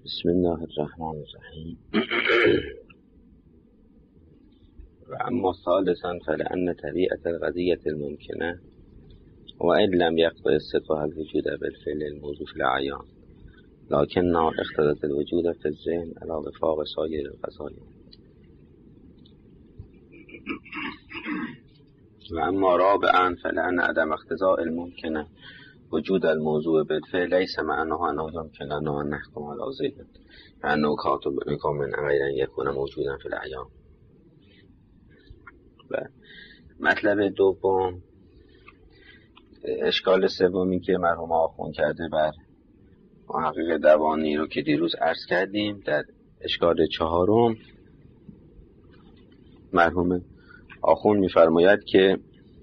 بسم الله الرحمن الرحیم. و اما ثالثا فلأن طبيعة القضية الممكنة وإن لم يقبل استطاع الوجود بالفعل الموضوع في الأعيان لكنها اقتضت الوجود في الذهن على وفاق سایر القضايا. و اما رابعا فلأن عدم اقتضاء الممكنة وجود الموضوع بالفعل ليس معناه أنه يمكن أن نحكم على ذهن فأنه كاتب من غير أن يكون موجودا في الأعيان. و مطلب دوم، اشکال سومی که مرحوم آخوند کرده بر محقق دوانی رو که دیروز عرض کردیم، در اشکال چهارم مرحوم آخوند می‌فرماید که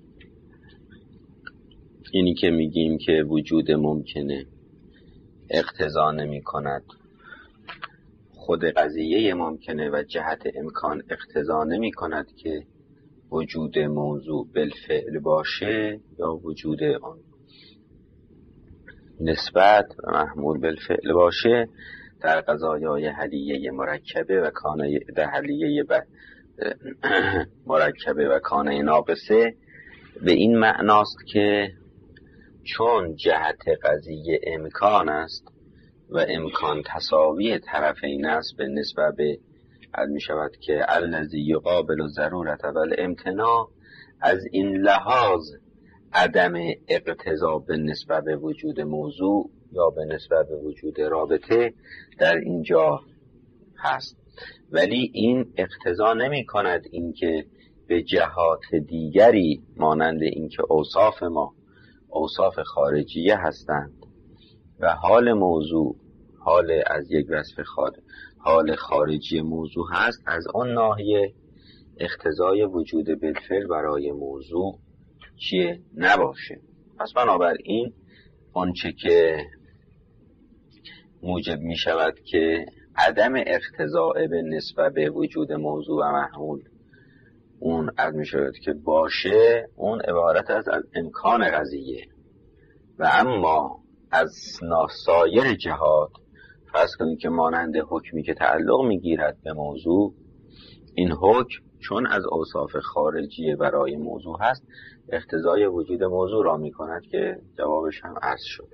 اینی که میگیم که وجود ممکنه اقتضا نمی کند، خود قضیه ممکنه و جهت امکان اقتضا نمی کند که وجود موضوع بالفعل باشه یا وجود آن نسبت و محمول بالفعل باشه در قضایای حلیه مرکبه و کانه حلیه مرکبه و کانه ناقصه به این معناست که چون جهت قضیه امکان است و امکان تساوی طرفین است به نسبت به می شود که الذی یقابل الضرورة والامتناع، از این لحاظ عدم اقتضا به نسبت به وجود موضوع یا به نسبت به وجود رابطه در اینجا هست. ولی این اقتضا نمی کند اینکه به جهات دیگری مانند اینکه اوصاف ما اوصاف خارجیه هستند و حال موضوع حال از یک وصف حال خارجی موضوع هست، از آن ناحیه اقتضای وجود بالفعل برای موضوع چیه نباشه. پس بنابراین آنچه که موجب می شود که عدم اقتضاء به نسبت به وجود موضوع و محمول اون از می شود که باشه، اون عبارت از امکان قضیه. و اما از سایر جهات فرض کنید که مانند حکمی که تعلق میگیرد به موضوع، این حکم چون از اوصاف خارجی برای موضوع هست اقتضای وجود موضوع را میکند که جوابش هم عرض شد.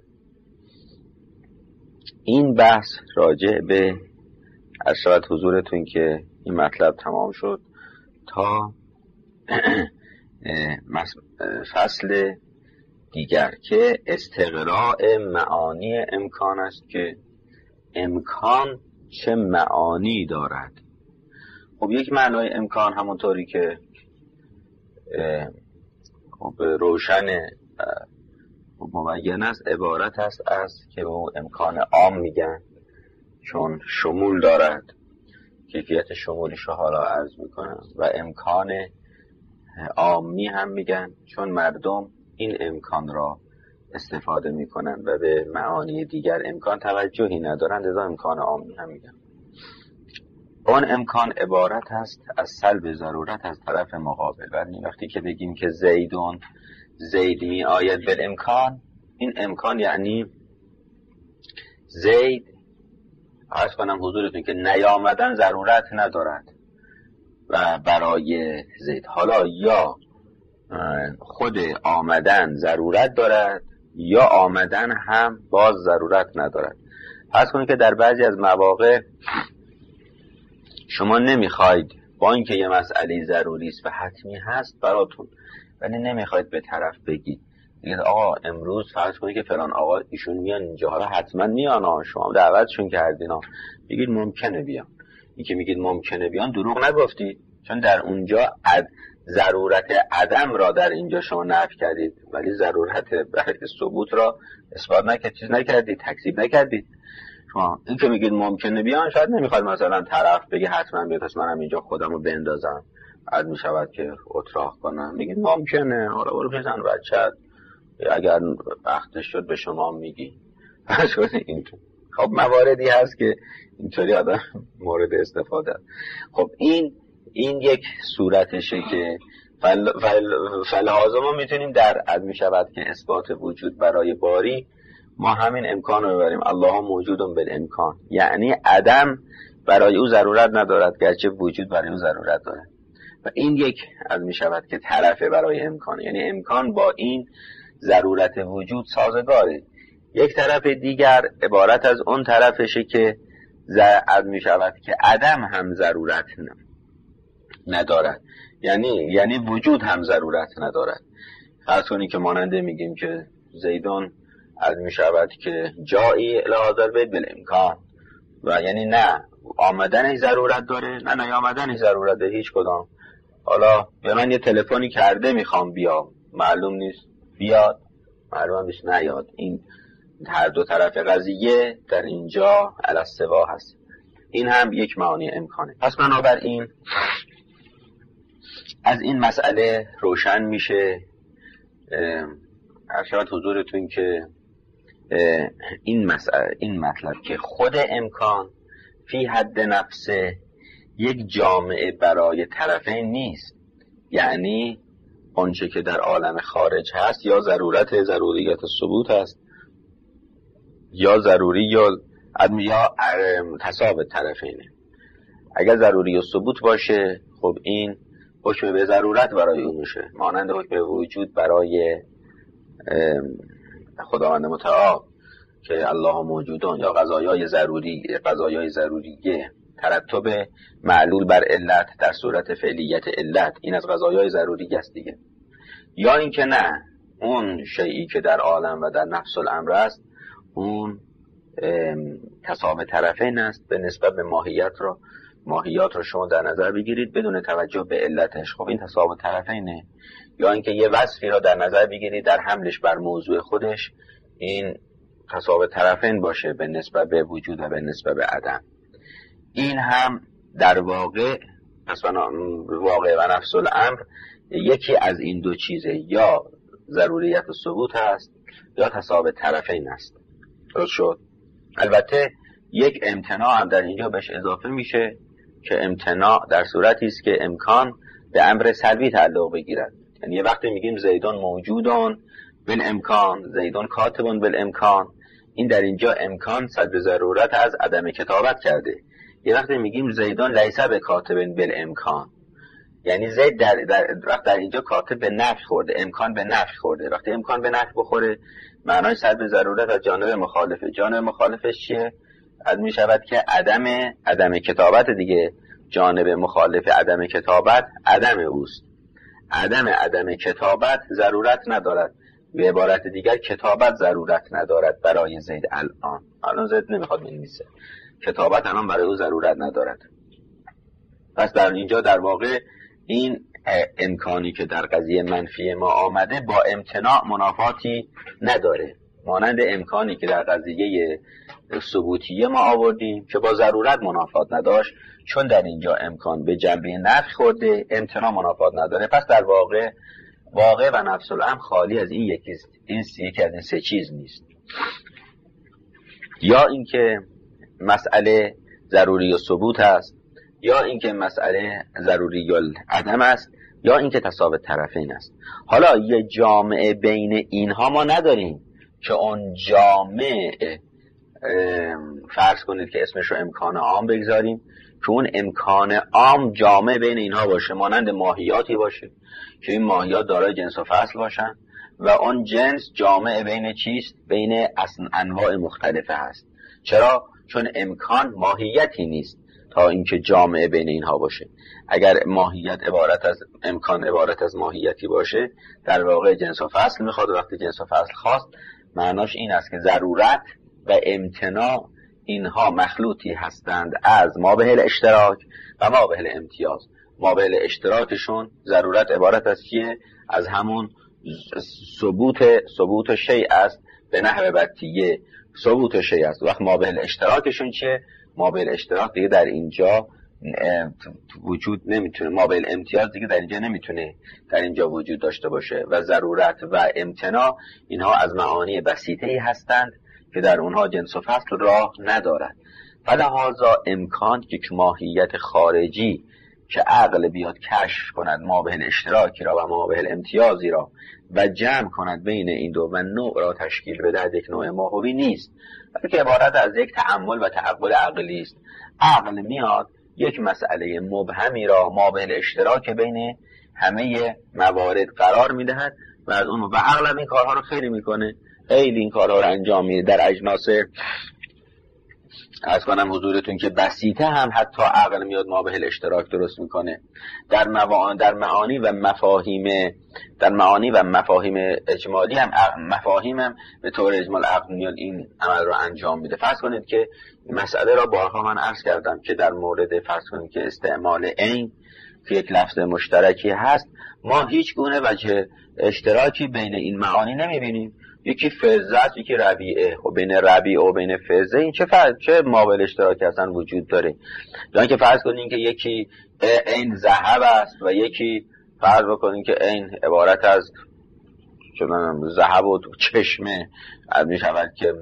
این بحث راجع به ارشاد حضورتون که این مطلب تمام شد تا فصل دیگر که استقراء معانی امکان است که امکان چه معانی دارد. خب یک معنای امکان همونطوری که روشن مبین است عبارت است از که او امکان عام میگن چون شمول دارد، کیفیت شمولیش رو حالا عرض میکنم، و امکان عامی هم میگن چون مردم این امکان را استفاده میکنن و به معانی دیگر امکان توجهی ندارند، لذا امکان عامی هم میگن. اون امکان عبارت هست از سلب ضرورت از طرف مقابل. ولی وقتی که بگیم که زید می آید به امکان، این امکان یعنی زید عرض کنم حضورتون که نیامدن ضرورت ندارد و برای زید حالا یا خود آمدن ضرورت دارد یا آمدن هم باز ضرورت ندارد. فرض کنید که در بعضی از مواقع شما نمیخواید با اینکه یه مسئله ضروری است و حتمی هست براتون، ولی نمیخواید به طرف بگید آقا امروز فرض کنید که فلان آقا ایشون میان اینجا، حالا حتما میان، شما دعوتشون کردین، بگید ممکنه بیان. این که میگید ممکنه بیان دروغ نگفتید، چون در اونجا ضرورت عدم را در اینجا شما نفی کردید ولی ضرورت برای ثبوت را اثبات نکردید، چیز نکردید، تکذیب نکردید. شما این که میگید ممکنه بیان، شاید نمیخواد مثلا طرف بگه حتما بیاد پس منم اینجا خودمو بندازم، عاد میشود که اتراق کنم، میگید ممکنه، حالا برو بزن بچت، اگر وقتش شد به شما میگی. اینطور خب مواردی هست که اینطوری آدم مورد استفاده. خب این یک صورتشه که فلحاظه ما میتونیم در از میشود که اثبات وجود برای باری ما همین امکان رو ببریم الله موجودون بالامکان، یعنی عدم برای او ضرورت ندارد گرچه وجود برای او ضرورت دارد. و این یک از می شود که طرفه برای امکان، یعنی امکان با این ضرورت وجود سازگاره. یک طرف دیگر عبارت از اون طرفشه که از می شود که عدم هم ضرورت ندارد، یعنی وجود هم ضرورت ندارد. فرض کنید که ماننده میگیم که زیدون از می شود که جایی الهادر بید بالامکان، و یعنی نه آمدنش ضرورت داره نه نیامدنش ضرورت داره، هیچ کدام. حالا به من یه تلفنی کرده میخوام بیام، معلوم نیست بیاد، معلوم نیست نیاد. این هر دو طرف قضیه در اینجا علی السوا هست. این هم یک معانی امکانه. پس بنابراین از این مسئله روشن میشه ارشاد حضورتون که این مطلب که خود امکان فی حد نفسه یک جامعه برای طرفین نیست، یعنی آنچه که در عالم خارج هست یا ضروریت ثبوت هست یا ضروری یا تصابت طرفینه. اگر ضروری و ثبوت باشه خب این حکم به ضرورت برای اون میشه، مانند حکم وجود برای خداوند متعال که الله موجودون، یا قضایای ضروریه ترتب معلول بر علت در صورت فعلیت علت، این از قضایای ضروری است دیگه. یا اینکه نه، اون شیئی که در عالم و در نفس الامر است اون تصابت طرفین است به نسبت به ماهیات رو شما در نظر بگیرید بدون توجه به علتش، خب این تصابت طرفینه. یا اینکه یه وصفی را در نظر بگیرید در حملش بر موضوع خودش این تصابت طرفین باشه به نسبت به وجود و به نسبت به عدم. این هم در واقع و نفس الامر یکی از این دو چیزه، یا ضروریت و ثبوت هست یا تصابت طرفین است. درست شد؟ البته یک امتناع هم در اینجا بهش اضافه میشه که امتناع در صورتی است که امکان به امر سلبی تعلق بگیرد. یعنی یه وقتی میگیم زیدون موجودون بالامکان، زیدون کاتبون بالامکان، این در اینجا امکان سلب ضرورت از عدم کتابت کرده. یه وقتی میگیم زیدون لیس بکاتبن بالامکان، یعنی زید در اینجا کاتب به نفی خورده، امکان به نفی خورده. وقتی امکان به نفی بخوره معنای سلب ضرورت از جانب مخالفه. جانب مخالفش چیه؟ از می شود که عدم کتابت دیگه. جانب مخالف عدم کتابت عدم اوست. عدم کتابت ضرورت ندارد. به عبارت دیگر کتابت ضرورت ندارد برای زید. الان زید نمیخواد بنویسه، کتابت الان برای او ضرورت ندارد. پس در اینجا در واقع این امکانی که در قضیه منفی ما آمده با امتناع منافاتی نداره، مانند امکانی که در قضیه ثبوتیه ما آوردیم که با ضرورت منافات نداشت، چون در اینجا امکان به جنبه نفی خورده امتناع منافات نداره. پس در واقع و نفس الامر خالی از این یکی از این سه چیز نیست. یا اینکه مسئله ضروری و ثبوت است، یا اینکه مسئله ضروری العدم است، یا اینکه تصابت طرفین است. حالا یه جامعه بین اینها ما نداریم که اون جامعه فرض کنید که اسمش رو امکان عام بگذاریم، که اون امکان عام جامعه بین اینها باشه، مانند ماهیاتی باشه که این ماهیات دارای جنس و فصل باشن و اون جنس جامعه بین چیست؟ بین انواع مختلفه هست. چرا؟ چون امکان ماهیتی نیست تا اینکه جامعه بین اینها باشه. اگر امکان عبارت از ماهیتی باشه در واقع جنس و فصل میخواد. وقتی جنس و فصل خواست معناش این است که ضرورت و امتناع اینها مخلوطی هستند از مابه الاشتراک و مابه الامتیاز. مابه الاشتراکشون ضرورت عبارت از چیه؟ از همون ثبوت شیء است به نحو بطیه، ثبوت شیء است. وقت مابه الاشتراکشون چیه؟ مابه الاشتراک دیگه در اینجا وجود نمیتونه، مابه الامتیاز دیگه در اینجا نمیتونه در اینجا وجود داشته باشه. و ضرورت و امتناع اینها از معانی بسیطه‌ای هستند که در اونها جنس و فصل راه ندارد. فلهذا امکان که ماهیت خارجی که عقل بیاد کشف کند مابه الاشتراکی را و مابه الامتیازی را و جمع کند بین این دو و نوع را تشکیل بدهد یک نوع ماهوی نیست، بلکه عبارت از یک تأمل و تعقل عقلی است. عقل میاد یک مسئله مبهمی را مابه الاشتراک بین همه موارد قرار میدهد و از اون و عقل این کارها رو خیلی میکنه، خیلی این کارها رو انجام میده در اجناس. از کنم حضورتون که بسیطه هم حتی عقل میاد مابه الاشتراک درست میکنه در معانی و مفاهیم اجمالی هم مفاهیم هم به طور اجمال عقل میاد این عمل رو انجام میده. فرض کنید که مسئله را بارها من عرض کردم که در مورد فرض کنید که استعمال عین که یک لفظ مشترکی هست، ما هیچ گونه وجه اشتراکی بین این معانی نمیبینیم. یکی فضه است، یکی ربیعه، و بین ربیعه و بین فضه این چه مابل اشتراکی اصلا وجود داره؟ یعنی که فرض کنین که یکی عین ذهب است و یکی فرض بکنین که عین عبارت از ذهب و چشمه می شود که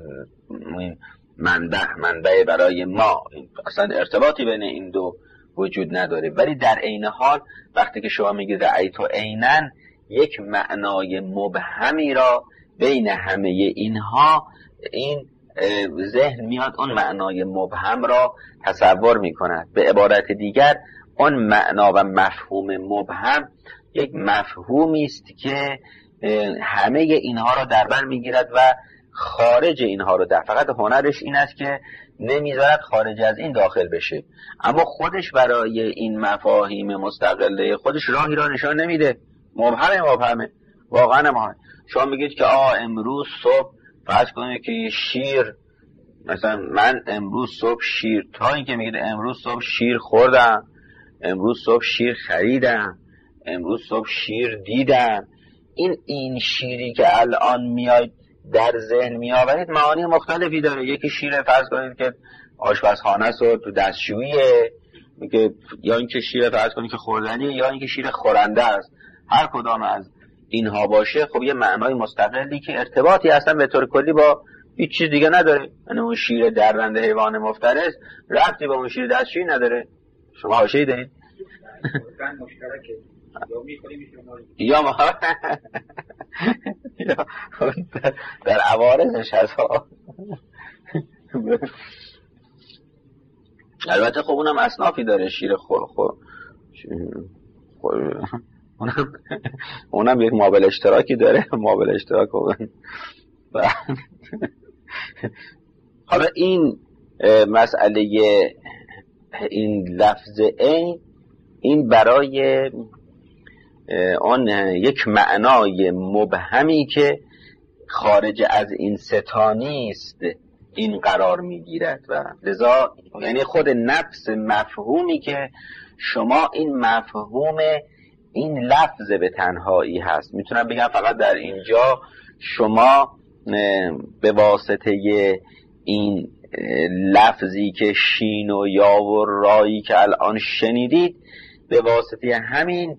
منبع برای ما، اصلا ارتباطی بین این دو وجود نداره. ولی در عین حال وقتی که شما میگید رأیت عینن، یک معنای مبهمی را بین همه اینها این ذهن میاد اون معنای مبهم را تصور میکند. به عبارت دیگر اون معنا و مفهوم مبهم یک مفهومی است که همه اینها را در بر میگیرد و خارج اینها رو فقط هنرش این است که نمیذارد خارج از این داخل بشه، اما خودش برای این مفاهیم مستقله خودش راهی را نشان نمیده. مبهمه واقعا مبهمه. شما میگید که امروز صبح فرض کنید که شیر، مثلا من امروز صبح شیر، تا اینکه میگید امروز صبح شیر خوردم، امروز صبح شیر خریدم، امروز صبح شیر دیدم، این شیری که الان میاید در ذهن میآورید معانی مختلفی داره. یکی شیر فرض کنید که آشپزخانه است و تو دستشوییه، میگه، یا اینکه شیر فرض کنید که خوردنیه، یا اینکه شیر خورنده است. هر کدام از اینها باشه خب یه معنای مستقلی که ارتباطی اصلا به طور کلی با هیچ چیز دیگه نداره. یعنی اون شیر درنده حیوان مفترس ربطی با اون شیر دستشویی نداره. شما حاشیه‌ای دارید؟ مشترکه یا ما در عوارضش هست. البته خب اونم اصنافی داره، شیر اونم یک مابل اشتراکی داره. مابل اشتراک حالا این مسئله این لفظ این برای آن یک معنای مبهمی که خارج از این ستانی است این قرار میگیرد و لذا یعنی خود نفس مفهومی که شما این مفهوم این لفظ به تنهایی هست. میتونم بگم فقط در اینجا شما به واسطه این لفظی که شین و یا و رایی که الان شنیدید، به واسطه همین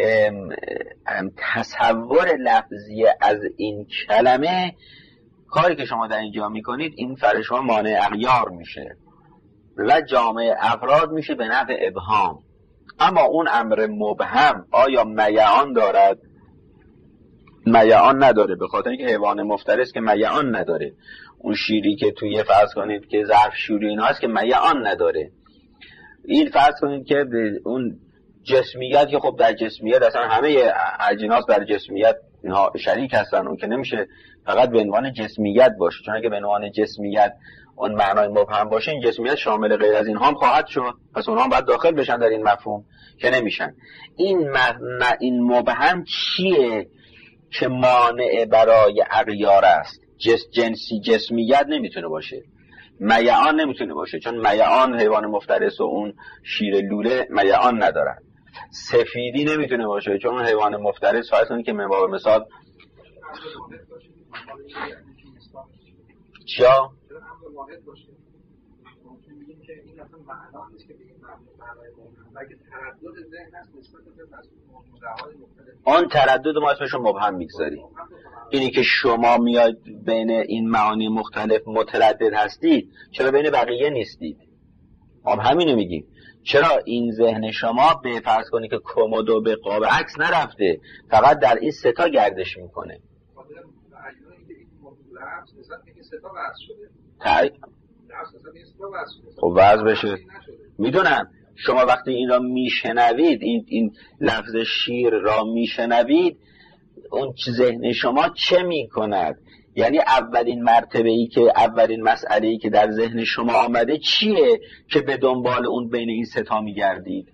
تصور لفظی از این کلمه، کاری که شما در اینجا میکنید این فرش شما مانع اغیار میشه و جامع افراد میشه به نحو ابهام. اما اون امر مبهم آیا میعان دارد؟ میعان نداره، به خاطر اینکه حیوان مفترس که میعان نداره. اون شیری که توی فرض کنید که ظرف شوری اینا هست که میعان نداره. این فرض کنید که اون جسمیت که خب در جسمیت اصلا همه اجناس در جسمیت اینها شریک هستن، اون که نمیشه فقط به عنوان جسمیت باشه، چون اگه به عنوان جسمیت اون معنای مبهم باشه این جسمیت شامل غیر از اینها هم خواهد شد، پس اونها هم باید داخل بشن در این مفهوم که نمیشن. این مبهم چیه که مانع برای اغیار است؟ جنسی جسمیت نمیتونه باشه، میعان نمیتونه باشه، چون میعان حیوان مفترس و اون شیر لوله میعان ندارن. سفیدی نمیتونه باشه، چون حیوان مفترس فرض کنید که مثال چیا؟ آن تردد ما اسمشو مبهم میگذاریم. اینی که شما میاد بین این معانی مختلف متردد هستید، چرا بین بقیه نیستید؟ ما همینو میگیم. چرا این ذهن شما به فرض کنی که کمدو به قاب عکس نرفته، فقط در این سه تا گردش میکنه. خب وضع بشه. میدونم شما وقتی این را میشنوید، این لفظ شیر را میشنوید، اون ذهن شما چه میکند؟ یعنی اولین مرتبه ای که اولین مسئله ای که در ذهن شما آمده چیه که به دنبال اون بین این سه تا میگردید؟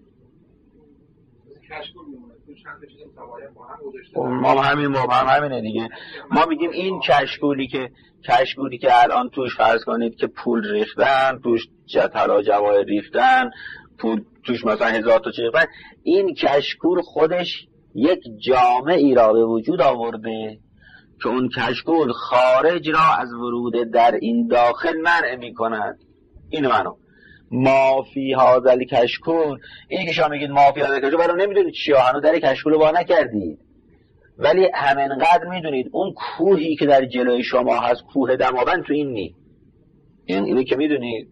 ما همینه دیگه. ما میگیم این کشکولی که الان توش فرض کنید که پول ریختن، توش طلا جواهر ریختن، پول توش مثلا 1000 تا چیز ریختن، این کشکول خودش یک جامعی را به وجود آورده که اون کشکول خارج را از ورود در این داخل منع می کند. اینو منو مافی هازل کشکول، اینی که شما میگید مافی هازل کشکول، برای نمیدونید چیا، هنوز در کشکول رو با نکردید، ولی همینقدر میدونید اون کوهی که در جلوی شما هست، کوه دماوند، تو این نی، اینو که میدونید.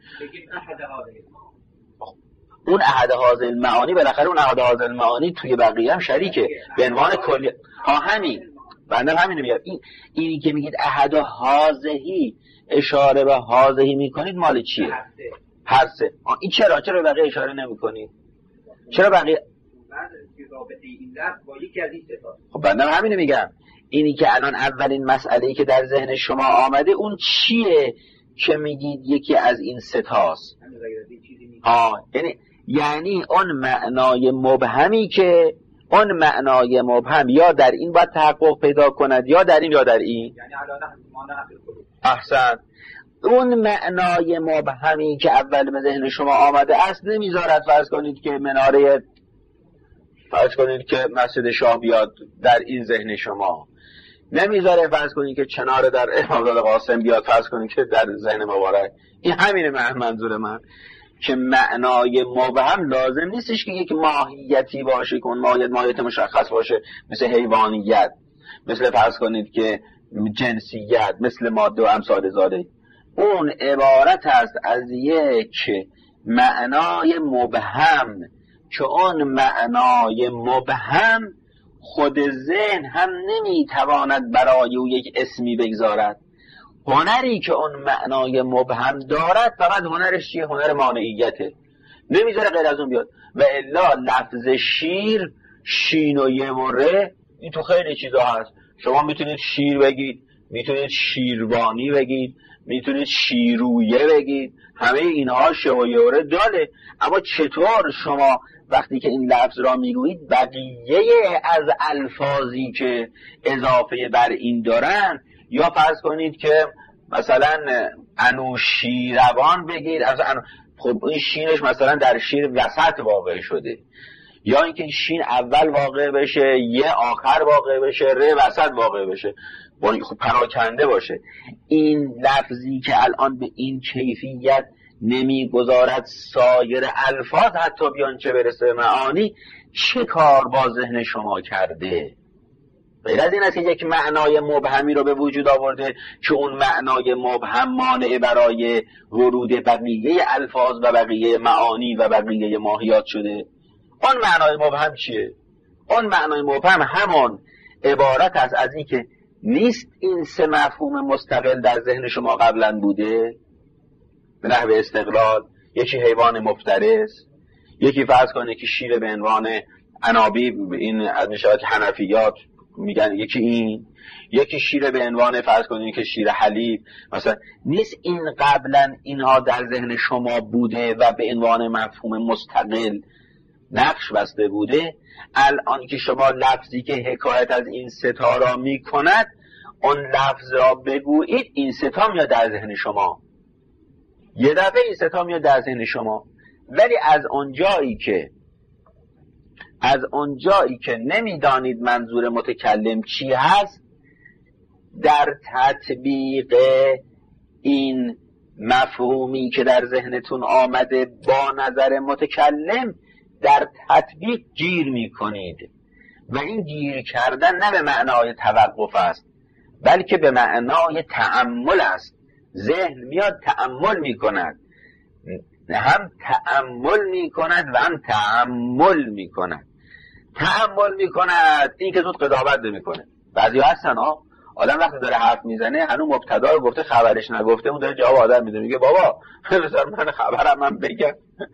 اون احد هازل معانی، بالاخره اون احد هازل معانی توی بقیه هم شریکه به عنوان کلی. همین بنده همینو میگم. اینی که میگید احد هازهی، اشاره به هازهی میکنید، مال چیه؟ هر سه. این چرا به بقیه اشاره نمیکنید؟ چرا بقیه خب بنده همینو میگم. اینی که الان اولین مسئله‌ای که در ذهن شما آمده اون چیه که میگید یکی از این سه تاست؟ یعنی اون معنای مبهمی که اون معنای مبهم یا در این باید تحقق پیدا کند، یا در این یا در این. یعنی احسن. اون معنای مبهمی که اول به ذهن شما آمده است نمیذارد فرض کنید که مناره، فرض کنید که مسجد شاه بیاد در این ذهن شما، نمیذاره فرض کنید که چنار در امامزاده قاسم بیاد فرض کنید که در ذهن مبارک. این همینه منظور من، که معنای مبهم لازم نیستش که یک ماهیتی باشه، که اون ماهیت مشخص باشه، مثل حیوانیت، مثل فرض کنید که جنسیت، مثل ماده و امثال ذالک. اون عبارت است از یک معنای مبهم که اون معنای مبهم خود ذهن هم نمیتواند برای او یک اسمی بگذارد. هنری که اون معنای مبهم دارد فقط هنرش چیه؟ هنر مانعیته، نمیذاره غیر از اون بیاد. و الا لفظ شیر، شین و یه و ره، این تو خیلی چیزا هست. شما میتونید شیر بگید، میتونید شیروانی بگید، میتونید شیرویه بگید، همه اینها شه و یه و ره داره. اما چطور شما وقتی که این لفظ را میگویید بقیه از الفاظی که اضافه بر این دارن، یا فرض کنید که مثلا انوشیروان بگید، خب این شینش مثلا در شیر وسط واقع شده، یا اینکه شین اول واقع بشه، یه آخر واقع بشه، ره وسط واقع بشه، خب پراکنده باشه. این لفظی که الان به این کیفیت نمیگذارد سایر الفاظ حتی بیان چه برسه معانی، چه کار با ذهن شما کرده؟ غیر از این است که یک معنای مبهمی رو به وجود آورده که اون معنای مبهم مانع برای ورود بقیه الفاظ و بقیه معانی و بقیه ماهیات شده. اون معنای مبهم چیه؟ اون معنای مبهم همون عبارت است از این که نیست این سه مفهوم مستقل در ذهن شما قبلا بوده به نحو استقلال، یکی حیوان مفترس، یکی فرض کنه که شیر به عنوان عنابیب، این از نشاط حنفیات میگن، یکی این، یکی شیر به عنوان فرض کنید که شیر حلیب مثلا. نیست این قبلا اینها در ذهن شما بوده و به عنوان مفهوم مستقل نقش بسته بوده؟ الان که شما لفظی که حکایت از این ستا را می کند، اون لفظ را بگویید، این ستا میاد در ذهن شما، یه دفعه این ستا میاد در ذهن شما. ولی از اونجایی که نمیدانید منظور متکلم چی هست، در تطبیق این مفهومی که در ذهنتون آمده با نظر متکلم، در تطبیق گیر میکنید. و این گیر کردن نه به معنای توقف است، بلکه به معنای تأمل است. ذهن میاد تأمل میکند، هم تأمل میکند و هم تأمل میکند. تأمل میکند این که زود قضاوت نمیکنه. بعضی هستن آدم وقتی داره حرف میزنه هنوز مبتدا رو گفته خبرش نگفته، اون داره جواب آدم میده، میگه بابا بذار من خبرم من بگم.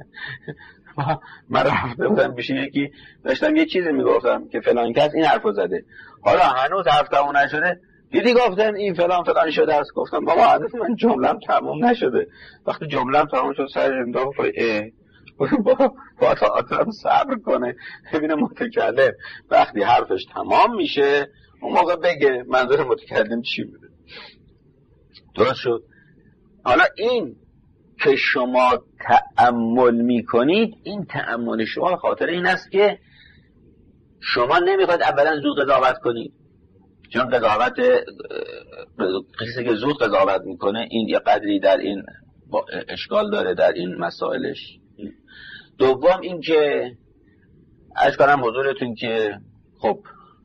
من رفته بودم پیش یکی داشتم یه چیزی میگفتم که فلان کس این حرفو زده، حالا هنوز حرف تموم نشده دیدی گفتم این فلان فلان شده است. گفتم بابا هنوز من جمله‌ام تموم نشده. وقتی جمله‌ام تموم شد سرش انداخت بابا آدم صبر کنه ببینه متکلم وقتی حرفش تمام میشه اون موقع بگه منظور متکلم چی بوده. درست شد؟ حالا این که شما تأمل میکنید، این تأمل شما خاطر این است که شما نمیخواید اولا زود قضاوت کنید، چون قضاوت کسی که زود قضاوت میکنه این یه قدری در این اشکال داره در این مسائلش. دوم این که عرض کنم حضورتون که خب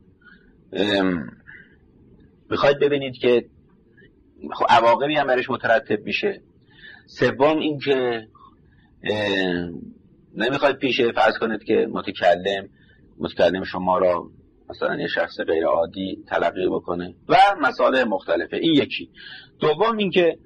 میخواید ببینید که خب عواقبی هم برش مترتب میشه. سوم این که نمیخواید پیشه فرض کنید که متکلم شما را مثلا یه شخص غیر عادی تلقی بکنه و مسائل مختلفه. این یکی. دوم این که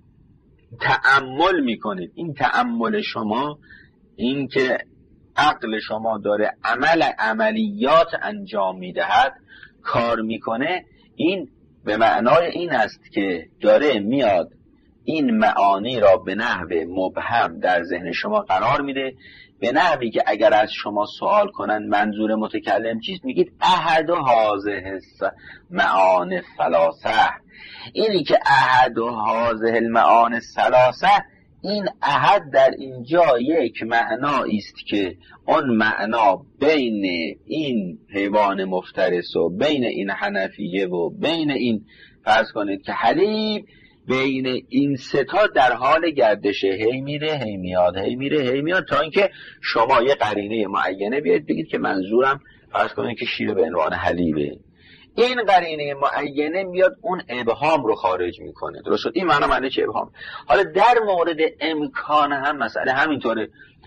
تأمل میکنید. این تأمل شما، این که عقل شما داره عملیات انجام میدهد، کار میکنه، این به معنای این است که داره میاد این معانی را به نحو مبهم در ذهن شما قرار میده، به نحوی که اگر از شما سوال کنن منظور متکلم چیست، میگید احد هذه المعانی الثلاثه. اینی که احد هذه المعانی الثلاثه، این احد در اینجا یک معنایی است که اون معنا بین این حیوان مفترس و بین این حنفیه و بین این فرض کنید که حلیب، بین این سه تا در حال گردشه، هی میره هی میاد هی میره هی میاد، تا اینکه شما یه قرینه معینه بیاید بگید که منظورم فرض کنید که شیر به عنوان حلیبه. این قرینه معینه میاد اون ابهام رو خارج میکنه. درست شد؟ این معنی چه ابهام. حالا در مورد امکان هم مسئله همینطوره.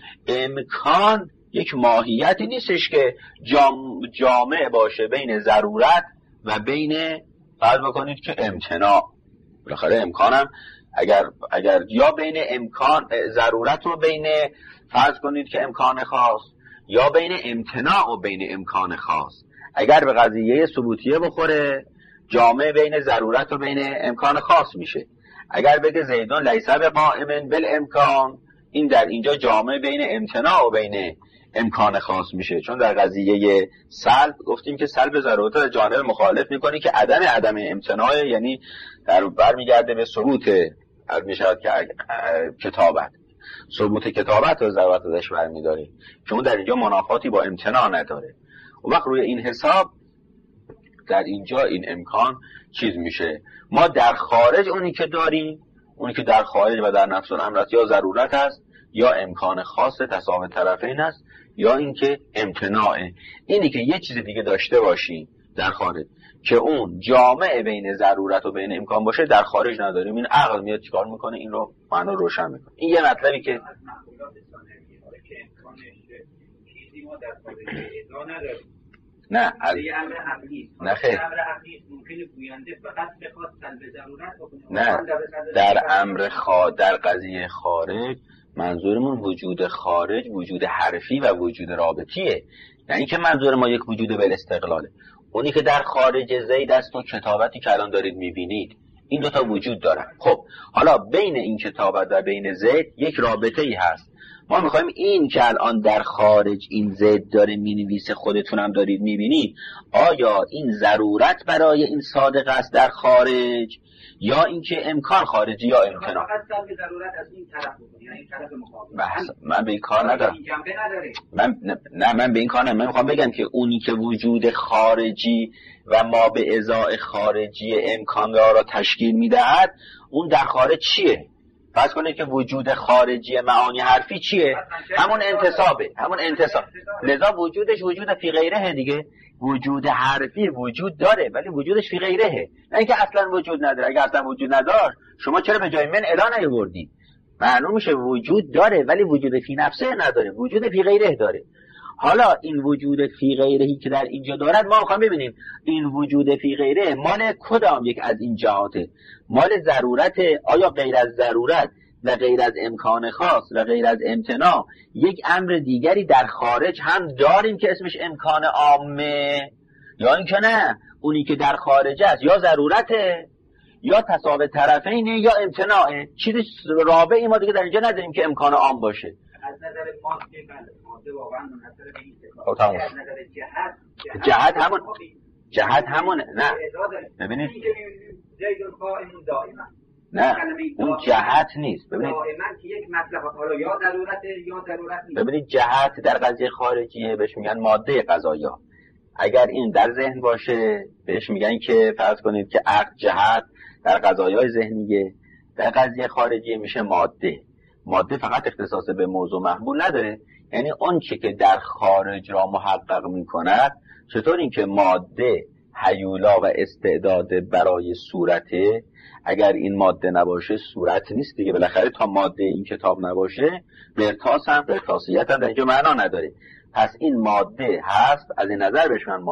امکان یک ماهیتی نیستش که جامع باشه بین ضرورت و بین فرض بکنید که امتناع. بالاخره امکانم اگر یا بین امکان ضرورت و بین فرض کنید که امکان خاص، یا بین امتناع و بین امکان خاص، اگر به قضیه ثبوتیه بخوره جامع بین ضرورت و بین امکان خاص میشه. اگر بگه زیدون لیس بقائم بالامکان، این در اینجا جامع بین امتناع و بین امکان خاص میشه، چون در قضیه سلب گفتیم که سلب ضرورت از جانب مخالف میکنی که عدم امتناع، یعنی در برمیگرده به ثبوت میشود که کتابت، ثبوت کتابت و ضرورت ازش برمیداره، چون در اینجا منافاتی با امتناع نداره. و وقت روی این حساب در اینجا این امکان چیز میشه. ما در خارج اونی که داریم، اونی که در خارج و در نفس الامر یا ضرورت است یا امکان خاص تساوی طرفین است یا اینکه امتناعه. اینی که یه چیز دیگه داشته باشیم در خارج که اون جامع بین ضرورت و بین امکان باشه در خارج نداریم. این عقل میاد چیکار میکنه؟ این رو معنا روشن میکنه. این یه مطلبی که نه نه خیر، نه در قضیه خارج منظورمون وجود خارج، وجود حرفی و وجود رابطیه. یعنی که منظور ما یک وجود بالاستقلاله. اونی که در خارج زید است و کتابتی که الان دارید میبینید، این دوتا وجود دارن. خب حالا بین این کتابت و بین زید یک رابطه ای هست. ما میخوایم این که الان در خارج این زید داره مینویسه، خودتونم دارید میبینید، آیا این ضرورت برای این صادق است در خارج یا اینکه امکان خارجی یا امکان؟ من به این کار ندارم. من به این کار ندارم. من میخوام بگم که اونی که وجود خارجی و ما به ازای خارجی امکان را تشکیل میدهد، اون در خارج چیه؟ فرض کنید که وجود خارجی معانی حرفی چیه؟ همون انتصابه، همون انتصاب. لذا وجودش وجود فی غیره دیگه. وجود حرفی وجود داره ولی وجودش فی غیره، نه اینکه اصلا وجود نداره. اگه اصلا وجود نداشت شما چرا به جای من الا نیاوردید؟ معلوم میشه وجود داره ولی وجود فی نفسه نداره، وجود فی غیره داره. حالا این وجود فی غیرهی که در اینجا دارد ما میخوام ببینیم این وجود فی غیره مال کدام یک از این جهاته؟ مال ضرورت؟ آیا غیر از ضرورت و غیر از امکان خاص و غیر از امتناع یک امر دیگری در خارج هم داریم که اسمش امکان عامه، یا اینکه نه اونی که در خارج است یا ضرورته یا تساوی طرفینه یا امتناعه؟ چیز رابعی ما دیگه در اینجا نداریم که امکان عام باشه. از نظر ماده ماده واقعا منحصر به این است. از نظر جهت همون نه ببینید زید قائم دائما نه اون جهت نیست. ببینید دائما که یک مصلحت حالا یا ضرورته یا ضرورت نیست. ببینید جهت در قضیه خارجیه بهش میگن ماده قضایا. اگر این در ذهن باشه بهش میگن که فرض کنید که عقل جهت در قضایای ذهنیه، در قضیه خارجیه میشه ماده. ماده فقط اختصاص به موضوع محمول نداره، یعنی اون چی که در خارج را محقق میکند. چطور این که ماده هیولا و استعداد برای صورته، اگر این ماده نباشه صورت نیست دیگه، بالاخره تا ماده این کتاب نباشه قرطاسیت هم در اینجا معنا نداره. پس این ماده هست، از این نظر بهش میگن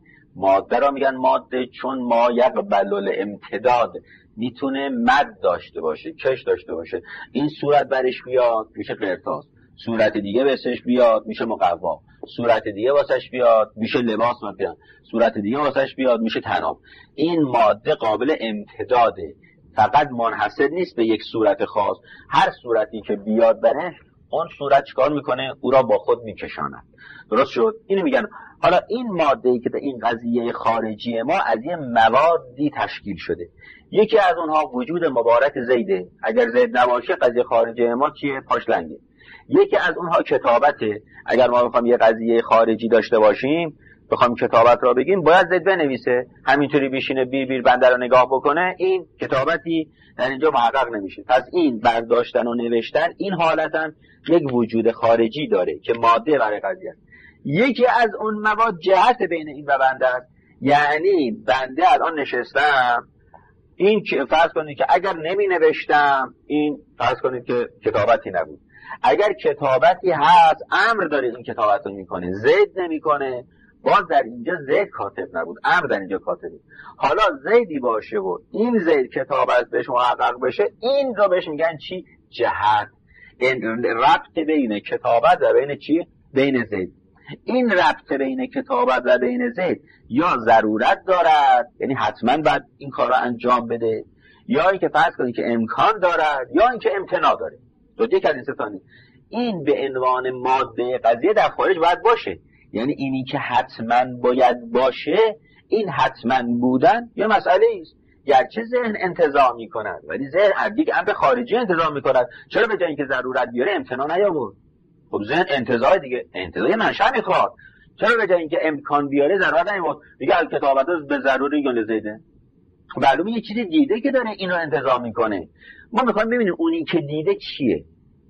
ماده را میگن ماده چون ما یقبل الامتداد، میتونه مد داشته باشه، کش داشته باشه. این صورت برش بیاد میشه قرطاس، صورت دیگه بهش بیاد میشه مقوا، صورت دیگه واسش بیاد میشه لباس مثلا، صورت دیگه واسش بیاد میشه طناب. این ماده قابل امتداده، فقط منحصر نیست به یک صورت خاص. هر صورتی که بیاد برش اون صورت چیکار میکنه؟ او را با خود میکشاند. درست شد؟ اینو میگن. حالا این ماده‌ای که این قضیه خارجی ما از یه موادی تشکیل شده، یکی از اونها وجود مبارک زیده، اگر زید نباشه قضیه خارجی ما چیه؟ پاشلنگه. یکی از اونها کتابته، اگر ما بخوام یه قضیه خارجی داشته باشیم بخوام کتابت را بگیم باید زید بنویسه، همینطوری بشینه بیر بنده رو نگاه بکنه، این کتابتی در اینجا محقق نمیشه. پس این برداشتن و نوشتن این حالتاً یک وجود خارجی داره که ماده برای قضیه است. یکی از اون مواد جهت بین این و بنده است، یعنی بنده الان نشستم، این فرض کنید که اگر نمی نوشتم این فرض کنید که کتابتی نبود، اگر کتابتی هست امر داره این کتابت رو میکنه، زید نمیکنه، باز در اینجا زید کاتب نبود، امر در اینجا کاتبه. حالا زیدی باشه و این زید کتابت بهش محقق بشه، این رو بهش میگن چی؟ جهت. این ربط بین کتابت و بین چی؟ بین زید. این ربط بین کتابت و بین زید یا ضرورت دارد، یعنی حتما باید این کار رو انجام بده، یا اینکه فرض کنید که امکان دارد، یا اینکه امتناع داره. دو یک از این ستانی. این به عنوان ماده قضیه در خارج باید باشه، یعنی اینی که حتما باید باشه، این حتما بودن یا مسئله است. گرچه ذهن انتزاع میکند ولی ذهن یک امر خارجی انتزاع میکند. چرا به جای اینکه ضرورت بیاره امتناع نیاورد؟ خب ذهن انتزاع دیگه، انتزاع منشأ میخواد. چرا به جای اینکه امکان بیاره ضرورت نیاورد؟ دیگه کتابت به ضروری گونه زیده. معلومه یه چیزی دیده که داره اینو انتزاع میکنه. ما میخوایم ببینیم اونی که دیده چیه،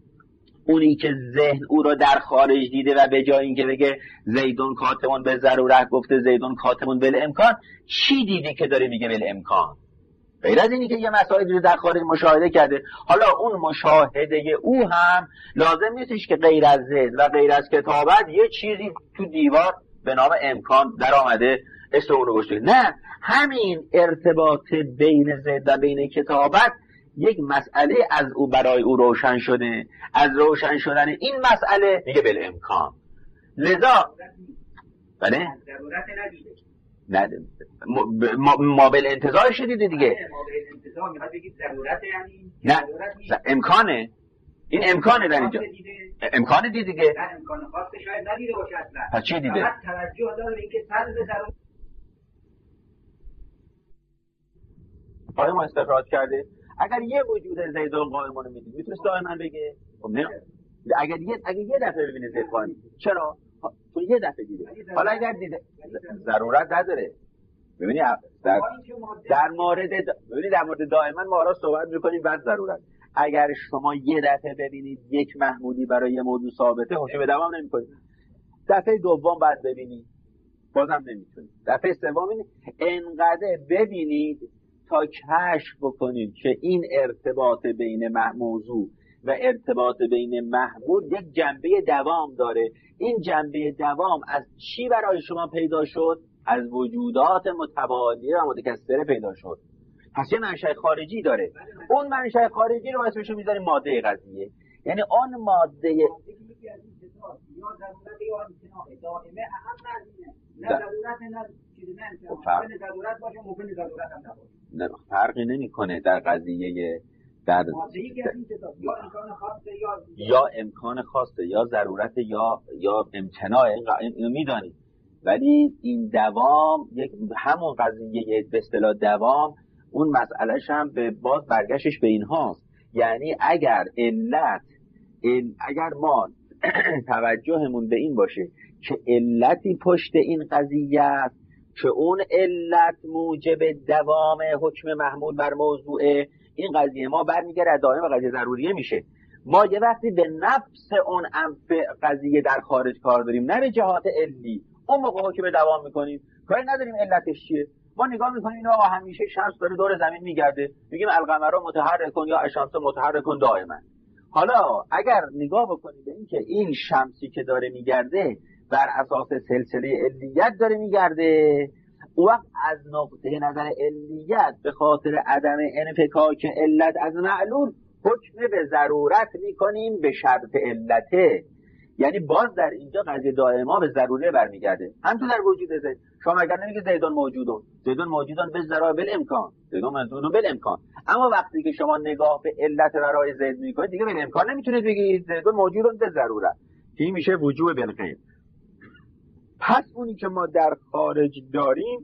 اونی که ذهن او رو در خارج دیده و به جای اینکه بگه زیدون کاتبون به ضرورت گفته زیدون کاتبون بل امکان، چی دیده که داره میگه بل امکان؟ غیر از اینی که یه مسائلی رو در خارج مشاهده کرده. حالا اون مشاهده او هم لازم نیستش که غیر از ذهن و غیر از کتابت یه چیزی تو دیوار به نام امکان در آمده اسم اون رو گذاشته. نه، همین ارتباط بین ذهن و بین کتابت یک مسئله از او برای او روشن شده، از روشن شدن این مسئله میگه بل امکان. لذا بله ضرورت ندیده، نه ما بل انتظار شدیده دیگه. ما بل انتظار میخواد بگید ضرورت، یعنی نه امکانه، این امکانه در اینجا امکانه دیگه. نه امکان خاص شاید ندیده باشه اصلا. پس چی دیده؟ فقط توجه داره به اینکه سلب ضرورت آیا ما استخراج کرده. اگر یه وجود زید القائمون میدید میتونست دائما بگه خب نه، اگر یه دفعه ببینه زید قائم. چرا؟ چون یه دفعه دیده. حالا اگر دیده ضرورت نداره. ببینید در مورد دائما ما را صحبت میکنیم بعد ضرورت. اگر شما یه دفعه ببینید یک محمودی برای یه موضوع ثابته هوش به دوام نمیکنید، دفعه دوم بعد ببینید بازم نمیتونید، دفعه سوم انقدر ببینید تا کشف بکنید که این ارتباط بین موضوع و ارتباط بین محمول یک جنبه دوام داره. این جنبه دوام از چی برای شما پیدا شد؟ از وجودات متوالی و متکثره پیدا شد. پس یه منشأ خارجی داره. اون منشأ خارجی رو اسمش رو میذاریم ماده قضیه. یعنی آن ماده فرقی نمیکنه در قضیه در یا امکان خاصه یا ضرورت یا امتناع، اینو میدانید. ولی این دوام یک همون قضیه به اصطلاح دوام، اون مسئلهش هم به باز برگشتش به این هاست. یعنی اگر ما توجهمون به این باشه که علتی پشت این قضیه است که اون علت موجب دوام حکم محمول بر موضوعه، این قضیه ما برمیگرده دائم و قضیه ضروریه میشه. ما یه وقتی به نفس اون قضیه در خارج کار داریم، نه به جهات علی، اون موقع حکم دوام میکنیم، کاری نداریم علتش چیه. ما نگاه میکنیم اینا همیشه شمس داره دور زمین میگرده، میگیم القمر متحرکون یا الشمس متحرکون دائما. حالا اگر نگاه بکنید به این که این شمسی که داره میگرده بر اساس سلسله علیت داره میگرده، او وقت از نقطه نظر علیت به خاطر عدم انفکاک علت از معلول حکم به ضرورت میکنیم به شرط علته. یعنی باز در اینجا قضیه دائما به ضروره برمیگرده. همچون در وجود زید، شما اگر نمیگه زیدون موجودون به ضرورت بالامکان، زیدون موجودون بالامکان، اما وقتی که شما نگاه به علت برای زید میکنید دیگه بالامکان نمیتونید بگید زیدون موجودون به ضرورت، که این میشه وجوب بالغیب. پس اونی که ما در خارج داریم،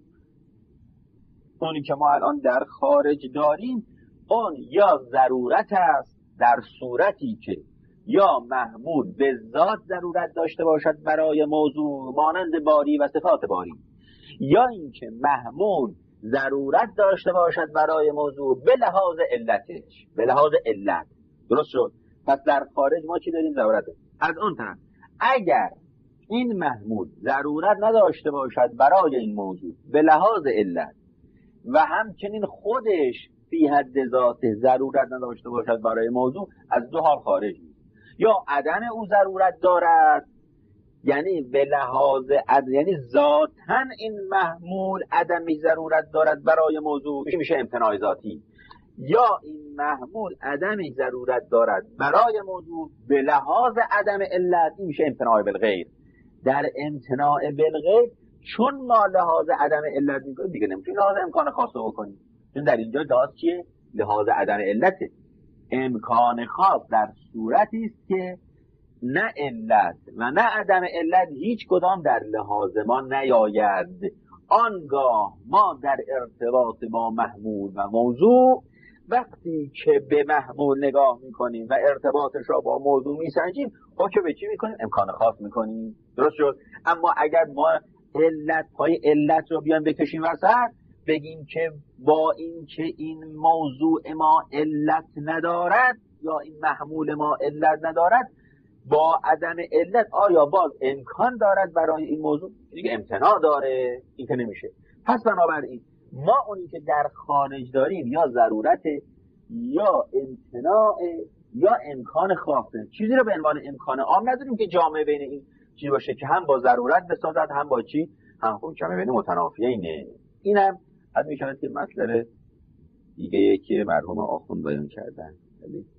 اون یا ضرورت است در صورتی که یا محمول به ذات ضرورت داشته باشد برای موضوع مانند باری و صفات باری، یا اینکه محمول ضرورت داشته باشد برای موضوع به لحاظ علتش، به لحاظ علت. درست شد؟ پس در خارج ما چی داریم؟ ضرورته. از اون طرف اگر این محمول ضرورت نداشته باشد برای این موضوع به لحاظ علت و همچنین خودش فی حد ذات ضرورت نداشته باشد برای موضوع، از دو حال خارج میشه. یا عدم او ضرورت دارد، یعنی به لحاظ یعنی ذاتاً این محمول عدمی ضرورت دارد برای موضوع، میشه امتناع ذاتی. یا این محمول عدمی ضرورت دارد برای موضوع به لحاظ عدم علت، این میشه امتناع بالغیر. در امتناع بالغیر چون ما لحاظ عدم علت میکنیم دیگه نمیتونیم لحاظ امکان خاص رو بکنیم، چون در اینجا لحاظ چیه؟ لحاظ عدم علته. امکان خاص در صورتی است که نه علت و نه عدم علت هیچ کدام در لحاظ ما نیاید. آنگاه ما در ارتباط با محمول و موضوع وقتی که به محمول نگاه میکنیم و ارتباطش را با موضوع میسنجیم، حکم به چی میکنیم؟ امکان خاص میکنیم. درست شد؟ اما اگر ما پای علت رو بیان بکشیم وسط، بگیم که با این که این موضوع ما علت ندارد یا این محمول ما علت ندارد، با عدم علت آیا باز امکان دارد برای این موضوع؟ دیگه امتناع داره، این که نمیشه. پس بنابراین ما اونی که در خارج داریم یا ضرورت یا امتناع یا امکان خاصه. چیزی رو به عنوان امکان عام نداریم که جامعه بین این چیز باشه که هم با ضرورت بسازد هم با چی؟ هم خود جامعه بین متنافیینه. اینم از میشود که مسئله دیگه که مرحوم آخوند بیان کردن.